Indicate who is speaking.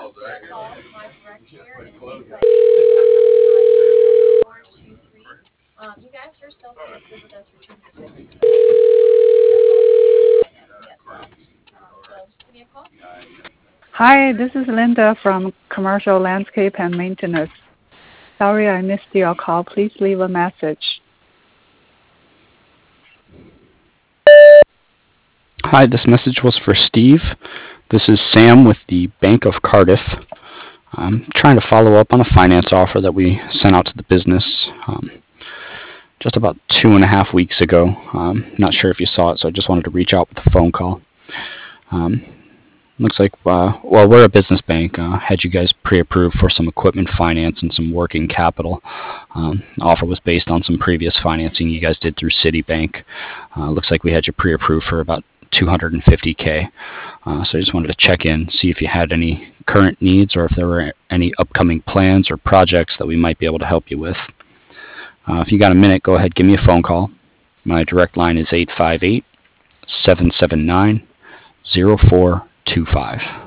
Speaker 1: Hi, this is Linda from Commercial Landscape and Maintenance. Sorry I missed your call. Please leave a message.
Speaker 2: Hi, this message was for Steve. This is Sam with the Bank of Cardiff. I'm trying to follow up on a finance offer that we sent out to the business just about 2.5 weeks ago. Not sure if you saw it, so I just wanted to reach out with a phone call. Looks like, well, we're a business bank. Had you guys pre-approved for some equipment finance and some working capital. The offer was based on some previous financing you guys did through Citibank. Looks like we had you pre-approved for about $250K. So I just wanted to check in, see if you had any current needs or if there were any upcoming plans or projects that we might be able to help you with. If you got a minute, go ahead, give me a phone call. My direct line is 858-779-0425.